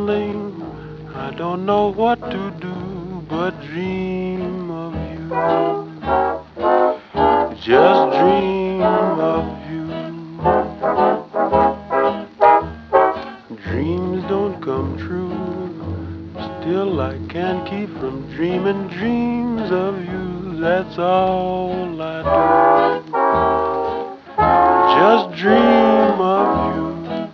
lonely. I don't know what to do but dream of you. Just dream of you. Dreams don't come true. Still I can't keep from dreaming dreams of you. That's all I do. Just dream of you.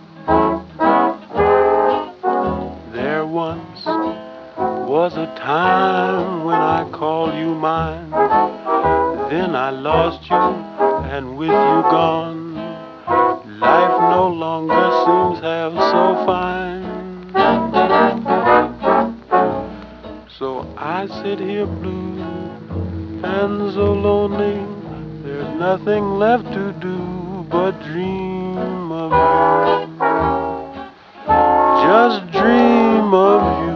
There once was a time when I called you mine. Then I lost you, and with you gone, life no longer seems half so fine. So I sit here blue and so lonely. There's nothing left to do but dream of you. Just dream of you.